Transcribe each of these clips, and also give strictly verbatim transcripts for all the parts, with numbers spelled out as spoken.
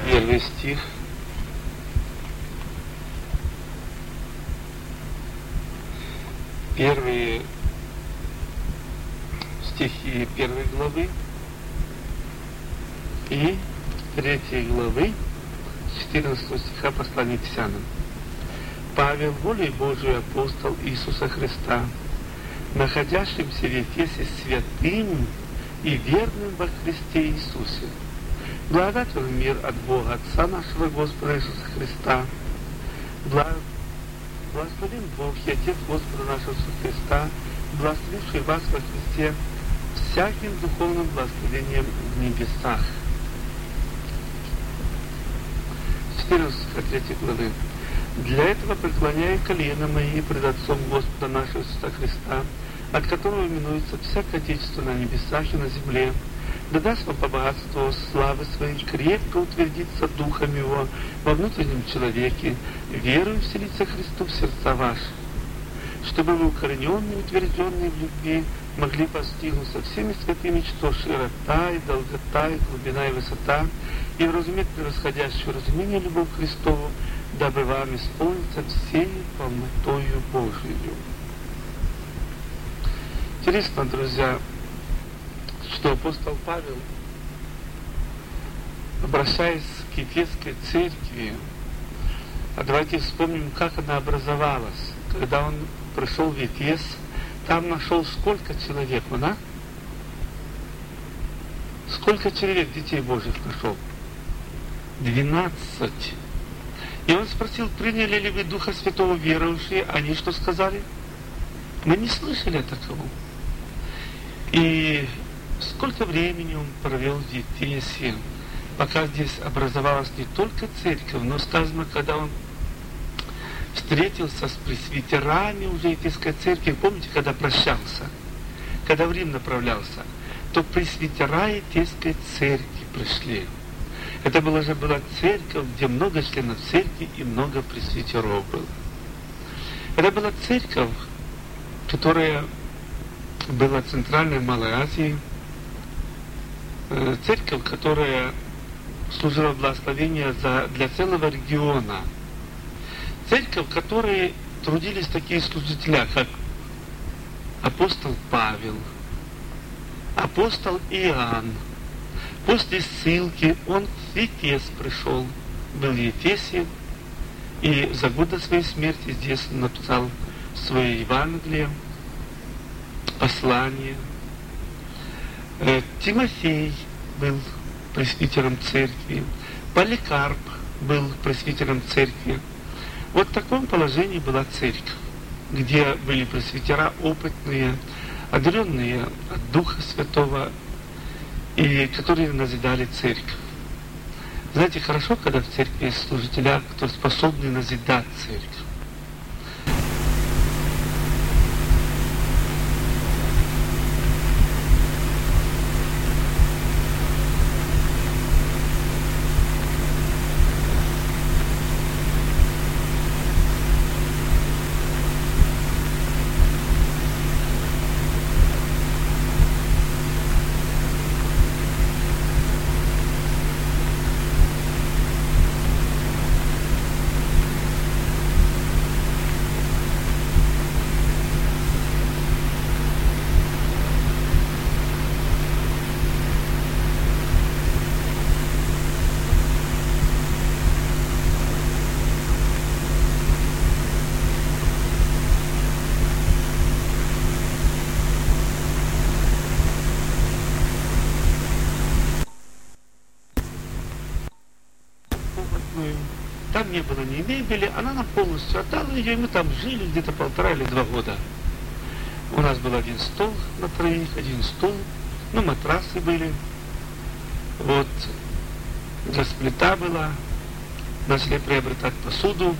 первый стих. Первые стихи первой главы и третьей главы четырнадцатого стиха послания к Ефесянам. Павел, волей Божией апостол Иисуса Христа, находящимся в Ефесе святым и верным во Христе Иисусе, благодать и мир от Бога Отца нашего Господа Иисуса Христа, благословен Бог и Отец Господа нашего Иисуса Христа, благословивший вас во Христе всяким духовным благословением в небесах. четырнадцатой третьей главы. Для этого преклоняю колено мои пред Отцом Господа нашего Иисуса Христа, от которого именуется всякое Отечество на небесах и на земле, да даст вам по богатству славы своей крепко утвердиться духом его во внутреннем человеке, верою вселиться Христу в сердца ваши, чтобы вы, укорененные и утвержденные в любви, могли постигнуть со всеми святыми, что широта и долгота, и глубина, и высота, и вразуметь превосходящее разумение любовь Христову, дабы вам исполниться всей полнотою Божией. Интересно, друзья, что апостол Павел, обращаясь к Ефесской церкви, а давайте вспомним, как она образовалась. Когда он пришел в Ефес, там нашел сколько человек, он, а? Сколько человек детей Божьих нашел? Двенадцать. И он спросил, приняли ли вы Духа Святого верующие? Они что сказали? Мы не слышали о таковом. И сколько времени он провел в Ефесе, пока здесь образовалась не только церковь, но сказано, когда он встретился с пресвитерами уже Ефесской церкви, помните, когда прощался, когда в Рим направлялся, то пресвитера Ефесской церкви пришли. Это была же была церковь, где много членов церкви и много пресвитеров было. Это была церковь, которая была в Центральной Малой Азии, церковь, которая служила благословение для целого региона. Церковь, в которой трудились такие служители, как апостол Павел, апостол Иоанн. После ссылки он в Ефес пришел, был в Ефесе, и за год до своей смерти здесь написал свое Евангелие, послание. Тимофей был пресвитером церкви, Поликарп был пресвитером церкви. Вот в таком положении была церковь, где были пресвитера опытные, одаренные от Духа Святого, и которые назидали церковь. Знаете, хорошо, когда в церкви есть служителя, которые способны назидать церковь. Там не было ни мебели, она нам полностью отдала ее, и мы там жили где-то полтора или два года. У нас был один стол на троих, один стул, ну, матрасы были, вот, газплита была, начали приобретать посуду.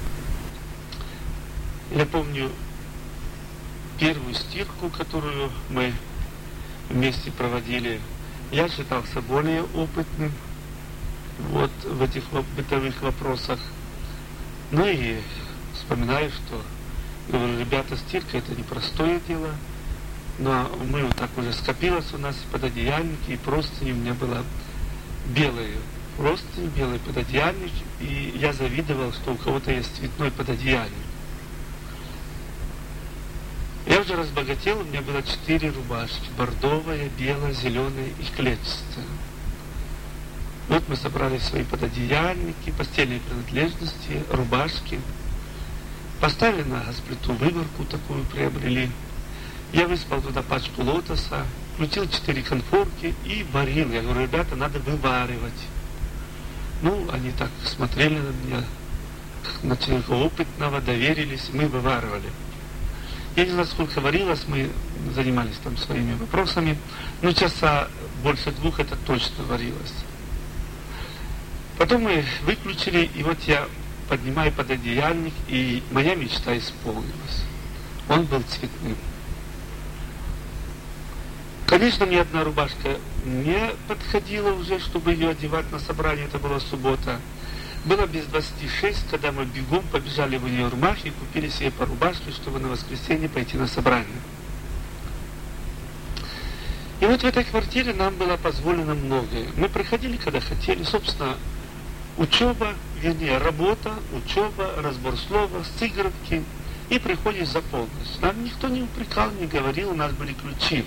Я помню первую стирку, которую мы вместе проводили, я считался более опытным вот в этих бытовых вопросах. Ну и вспоминаю, что, говорю, ребята, стирка это непростое дело, но мы вот так уже скопилось у нас и пододеяльники, и простыни у меня было белые. простынь, белый пододеяльник, и я завидовал, что у кого-то есть цветной пододеяльник. Я уже разбогател, у меня было четыре рубашки: бордовая, белая, зеленая и клетчатая. Вот мы собрали свои пододеяльники, постельные принадлежности, рубашки, поставили на газ плиту, выборку такую приобрели. Я выспал туда пачку лотоса, включил четыре конфорки и варил. Я говорю: ребята, надо вываривать. Ну, они так смотрели на меня, как на человека опытного, доверились, мы вываривали. Я не знаю, сколько варилось, мы занимались там своими вопросами, но часа больше двух это точно варилось. Потом мы выключили, и вот я поднимаю пододеяльник, и моя мечта исполнилась. Он был цветным. Конечно, мне одна рубашка не подходила уже, чтобы ее одевать на собрание, это была суббота. Было без двадцати шесть, когда мы бегом побежали в универмаг и купили себе по рубашке, чтобы на воскресенье пойти на собрание. И вот в этой квартире нам было позволено многое. Мы приходили, когда хотели. Собственно, учеба, вернее, работа, учеба, разбор слова, сыгранки. И приходишь за полночь. Нам никто не упрекал, не говорил, у нас были ключи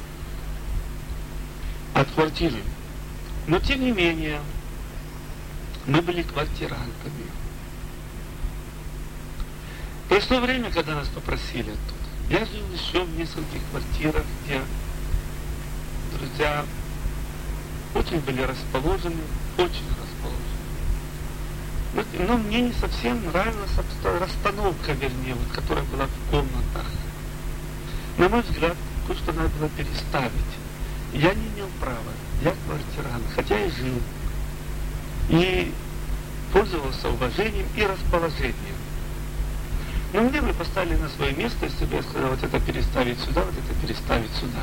от квартиры. Но, тем не менее, мы были квартирантами. Пришло время, когда нас попросили тут. Я жил еще в нескольких квартирах, где друзья очень были расположены, очень расположены. Но, но мне не совсем нравилась расстановка, вернее, вот, которая была в комнатах. На мой взгляд, кое-что надо было переставить. Я не имел права, я квартирант, хотя и жил. И пользовался уважением и расположением. Но мне бы поставили на свое место, если бы я сказал: вот это переставить сюда, вот это переставить сюда.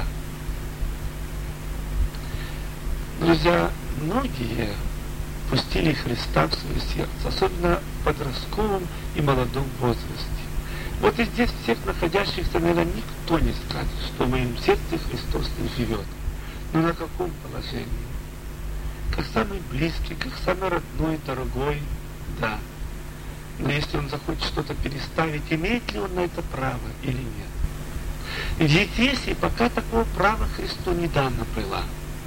Друзья, многие пустили Христа в свое сердце, особенно в подростковом и молодом возрасте. Вот и здесь всех находящихся, наверное, никто не скажет, что в моем сердце Христос не живет. Но на каком положении? Как самый близкий, как самый родной, дорогой, да. Но если он захочет что-то переставить, имеет ли он на это право или нет? В Ефесе пока такого права Христу не дано было.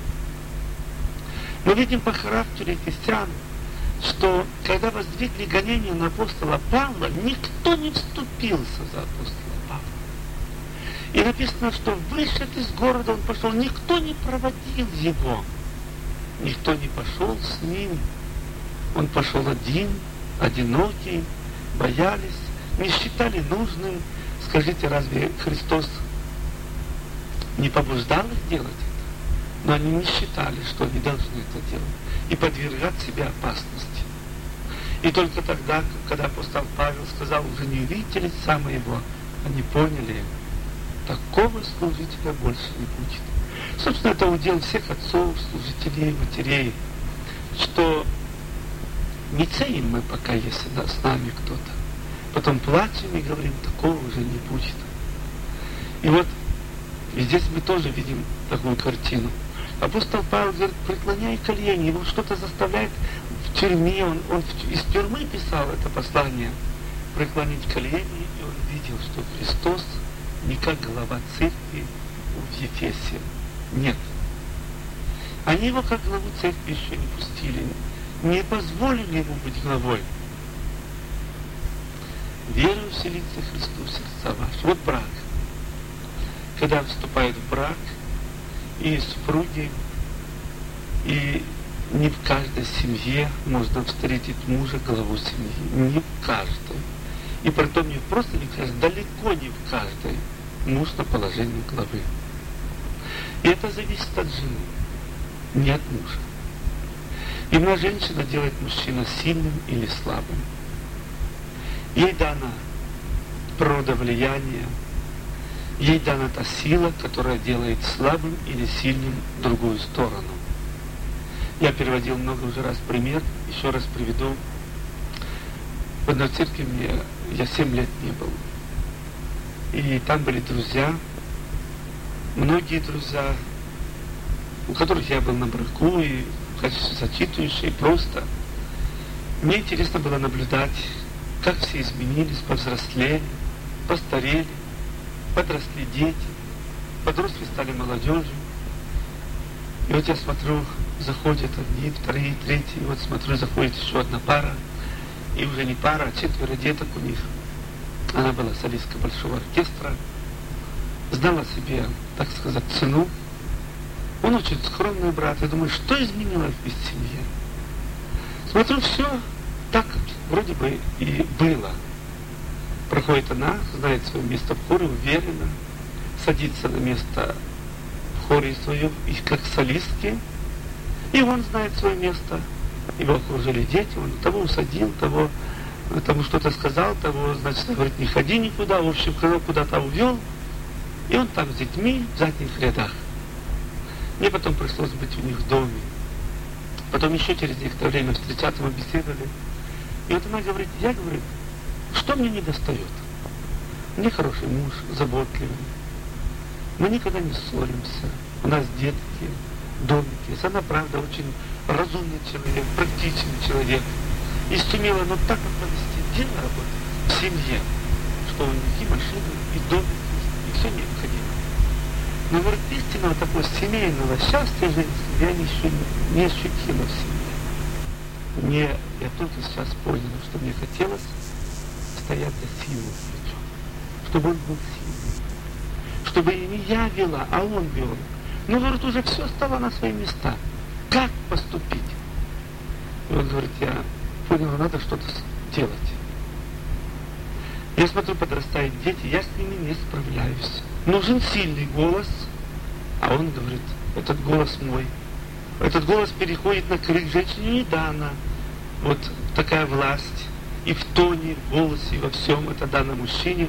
Мы видим по характеру ефесян, что когда воздвигли гонение на апостола Павла, никто не вступился за апостола Павла. И написано, что вышед из города он пошел, никто не проводил его. Никто не пошел с ним. Он пошел один, одинокий, боялись, не считали нужным. Скажите, разве Христос не побуждал их делать это? Но они не считали, что они должны это делать и подвергать себя опасности. И только тогда, когда апостол Павел сказал: уже не увидите лица моего, они поняли, такого служителя больше не будет. Собственно, это удел всех отцов, служителей, матерей, что не ценим мы пока, если да, с нами кто-то. Потом плачем и говорим: такого уже не будет. И вот и здесь мы тоже видим такую картину. Апостол Павел говорит: преклоняй колени, его что-то заставляет в тюрьме, он, он из тюрьмы писал это послание, преклонить колени, и он видел, что Христос не как глава церкви в Ефесе. Нет. Они его как главу церкви еще не пустили, не позволили ему быть главой. Верую вселиться Христу в сердца ваши. Вот брак. Когда вступает в брак, и супруги, и не в каждой семье можно встретить мужа, главу семьи. Не в каждой. И притом не просто не в каждой, далеко не в каждой муж на положении главы. И это зависит от жены, не от мужа. Именно женщина делает мужчину сильным или слабым. Ей дана природа влияния, ей дана та сила, которая делает слабым или сильным другую сторону. Я переводил много уже раз пример, еще раз приведу. В одной церкви мне, я семь лет не был. И там были друзья, многие друзья, у которых я был на браку, и в качестве зачитывающей, просто. Мне интересно было наблюдать, как все изменились, повзрослели, постарели, подросли дети, подростки стали молодежью. И вот я смотрю, заходят одни, вторые, третьи, и вот смотрю, заходит еще одна пара, и уже не пара, а четверо деток у них. Она была солистка большого оркестра, знала себе, так сказать, цену. Он очень скромный брат. Я думаю, что изменилось в их семье? Смотрю, все так вроде бы и было. Проходит она, знает свое место в хоре, уверенно, садится на место в хоре свое, и как солистки. И он знает свое место. Его окружили дети, он того усадил, того, тому что-то сказал, того, значит, говорит, не ходи никуда, в общем, кого куда-то увел. И он там с детьми в задних рядах. Мне потом пришлось быть у них в доме. Потом еще через некоторое время встречаться, мы беседовали. И вот она говорит, я, говорю, что мне не достает? Мне хороший муж, заботливый. Мы никогда не ссоримся. У нас детки, домики. Она, правда, очень разумный человек, практичный человек. И сумела, но так вот повести дело работать в семье, что у них и машины, и домики, и все необходимо. Но, говорит, истинного такого семейного счастья женского я еще не, не ощутила в семье. Мне, я только сейчас понял, что мне хотелось стоять за силу плечом, чтобы он был сильный, чтобы не я вела, а он вел. Но, говорит, уже все стало на свои места. Как поступить? И он говорит, я понял, надо что-то делать. Я смотрю, подрастают дети, я с ними не справляюсь. Нужен сильный голос, а он говорит, этот голос мой. Этот голос переходит на крик женщине, не дана. Вот такая власть и в тоне, в голосе, и во всем это дано мужчине.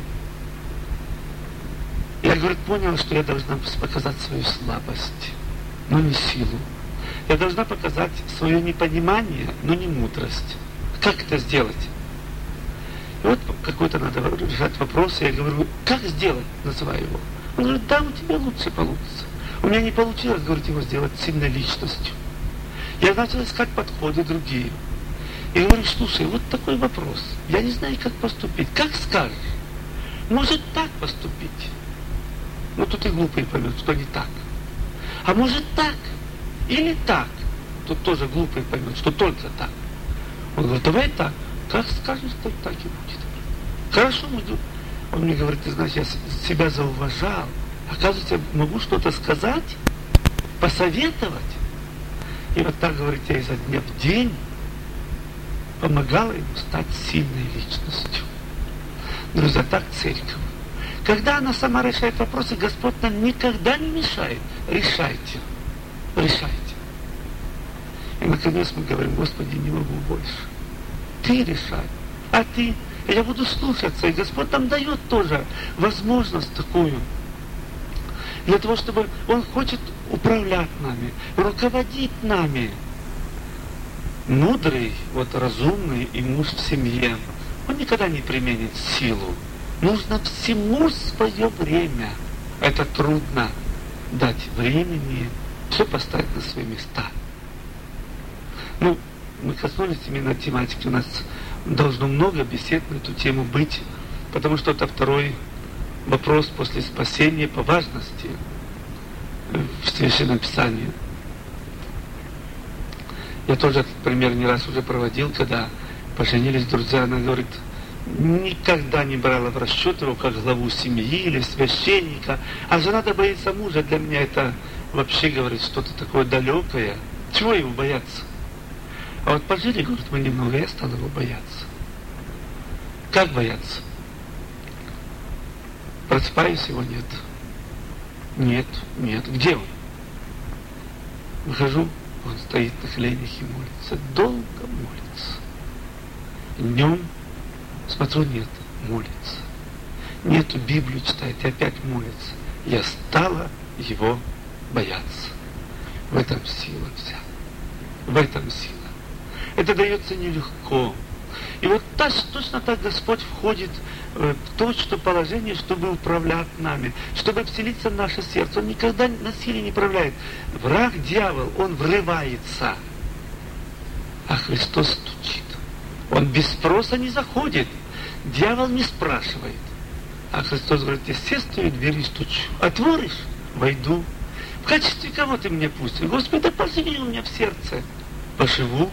Я, говорит, понял, что я должна показать свою слабость, но не силу. Я должна показать свое непонимание, но не мудрость. Как это сделать? И вот какой-то надо решать вопрос, я говорю, как сделать, называю его. Он говорит, да, у тебя лучше получится. У меня не получилось, говорит, его сделать сильной личностью. Я начал искать подходы другие. И говорю, слушай, вот такой вопрос. Я не знаю, как поступить. Как скажешь? Может так поступить? Ну, тут и глупый поймет, что не так. А может так? Или так? Тут тоже глупый поймет, что только так. Он говорит, давай так. Как скажешь, так, так и будет. Хорошо, он мне говорит, ты знаешь, я себя зауважал. Оказывается, я могу что-то сказать, посоветовать. И вот так, говорит, я изо дня в день помогала ему стать сильной личностью. Друзья, так церковь. Когда она сама решает вопросы, Господь нам никогда не мешает. Решайте. Решайте. И наконец мы говорим, Господи, не могу больше. Ты решай. А ты, я буду слушаться. И Господь нам дает тоже возможность такую. Для того, чтобы Он хочет управлять нами, руководить нами. Мудрый, вот разумный и муж в семье, он никогда не применит силу. Нужно всему свое время. Это трудно дать времени, все поставить на свои места. Ну, мы коснулись именно тематики. У нас должно много бесед на эту тему быть, потому что это второй вопрос после спасения по важности в Священном Писании. Я тоже этот пример не раз уже проводил, когда поженились друзья, она говорит, никогда не брала в расчет его как главу семьи или священника, а жена-то боится мужа. Для меня это вообще, говорит, что-то такое далекое. Чего его бояться? А вот пожили, говорит, мы немного, я стал его бояться. Как бояться? Просыпаюсь, его нет. Нет, нет. Где он? Выхожу, он стоит на коленях и молится. Долго молится. Днем смотрю, нет, молится. Нету, Библию читает и опять молится. Я стала его бояться. В этом сила вся. В этом сила. Это дается нелегко. И вот так, точно так Господь входит в то, что положение, чтобы управлять нами, чтобы вселиться в наше сердце. Он никогда насилие не управляет. Враг, дьявол, он врывается. а Христос стучит. Он без спроса не заходит. Дьявол не спрашивает. А Христос говорит: я все стою в двери и стучу. Отворишь? Войду. В качестве кого ты меня пустишь? Господи, да поживи у меня в сердце. Поживу.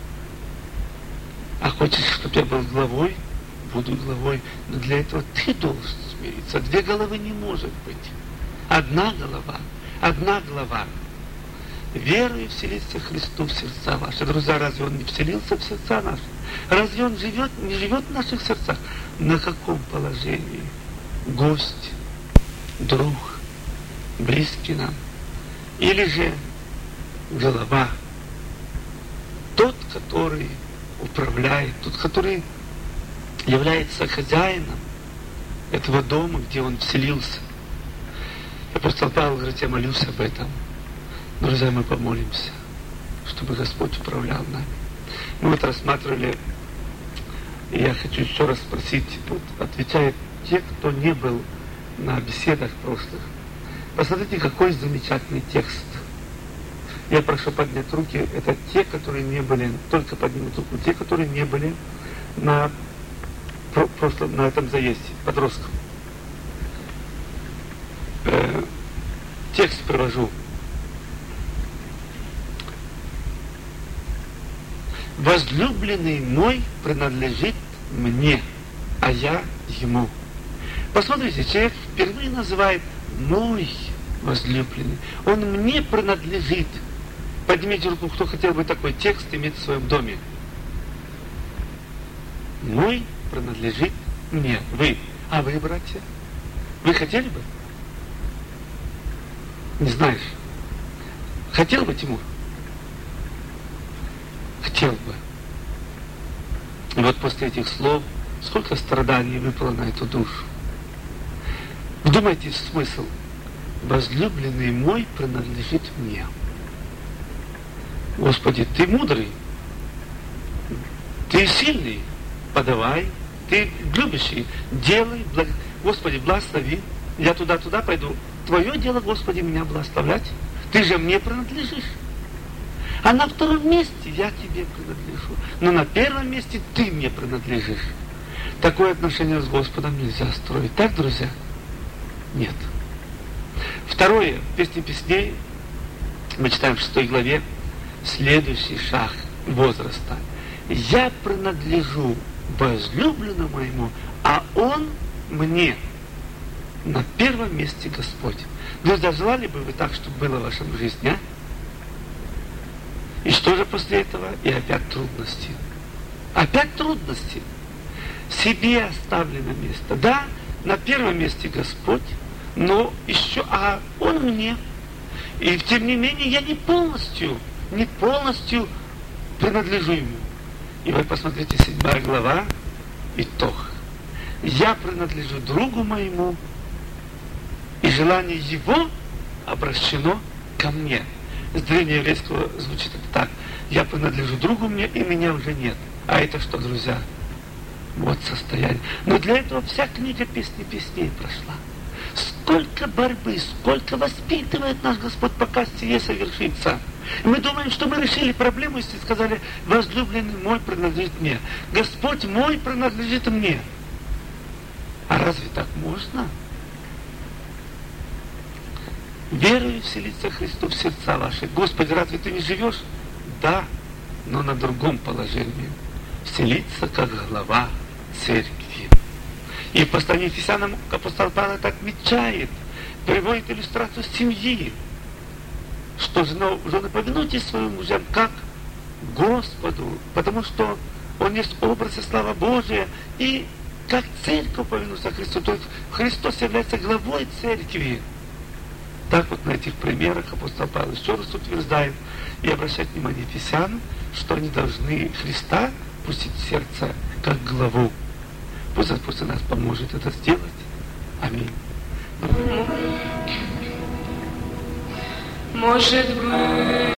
А хочешь, чтобы я был главой? Буду главой. Но для этого ты должен смириться. Две головы не может быть. Одна голова. Одна глава. Верою вселится Христу в сердца ваши. Друзья, разве Он не вселился в сердца наши? Разве Он живет, не живет в наших сердцах? На каком положении? Гость, друг, близкий нам. Или же голова. Тот, который управляет, тот, который является хозяином этого дома, где он вселился. Апостол Павел говорит: я молюсь об этом. Друзья, мы помолимся, чтобы Господь управлял нами. Мы вот рассматривали, и я хочу еще раз спросить, вот отвечают те, кто не был на беседах прошлых. Посмотрите, какой замечательный текст. Я прошу поднять руки. Это те, которые не были, только поднимут руку, те, которые не были на прошлом, на этом заезде, подросткам. Э, текст привожу. Возлюбленный мой принадлежит мне, а я ему. Посмотрите, человек впервые называет мой возлюбленный. Он мне принадлежит. Поднимите руку, кто хотел бы такой текст иметь в своем доме. Мой принадлежит мне. Вы. А вы, братья? Вы хотели бы? Не знаешь. Хотел бы, Тимур? Хотел бы. И вот после этих слов сколько страданий выпало на эту душу. Вдумайтесь в смысл. Возлюбленный мой принадлежит мне. Господи, ты мудрый, ты сильный, подавай, ты любящий, делай, благ... Господи, благослови, я туда-туда пойду. Твое дело, Господи, меня благословлять. Ты же мне принадлежишь. А на втором месте я тебе принадлежу. Но на первом месте ты мне принадлежишь. Такое отношение с Господом нельзя строить. Так, друзья? Нет. Второе, в Песне Песней, мы читаем в шестой главе, следующий шаг возраста. Я принадлежу возлюбленному моему, а он мне. На первом месте Господь. Друзья, желали бы вы так, чтобы было в вашей жизни, а? И что же после этого? И опять трудности. Опять трудности. Себе оставлено место. Да, на первом месте Господь, но еще, а Он мне. И тем не менее я не полностью, не полностью принадлежу Ему. И вы посмотрите, седьмая глава, итог. Я принадлежу другу моему, и желание его обращено ко мне. С древнееврейского звучит это так. Я принадлежу другу мне, и меня уже нет. А это что, друзья? Вот состояние. Но для этого вся книга Песни Песней прошла. Сколько борьбы, сколько воспитывает наш Господь, пока сие совершится. И мы думаем, что мы решили проблему, если сказали: возлюбленный мой принадлежит мне. Господь мой принадлежит мне. А разве так можно? Верою вселится Христу в сердца ваши. Господи, разве ты не живешь? Да, но на другом положении. Вселится как глава церкви. И в послании Ефесянам апостол Павел это отмечает, приводит иллюстрацию семьи, что жены, повинуйтесь своим мужьям как Господу, потому что Он есть образ и слава Божия, и как церковь повинуется Христу, то есть Христос является главой церкви. Так вот на этих примерах апостол Павел еще раз утверждает и обращает внимание Ефесянам, что они должны Христа пустить в сердце как главу. Пусть Господь нас поможет это сделать. Аминь. Может быть.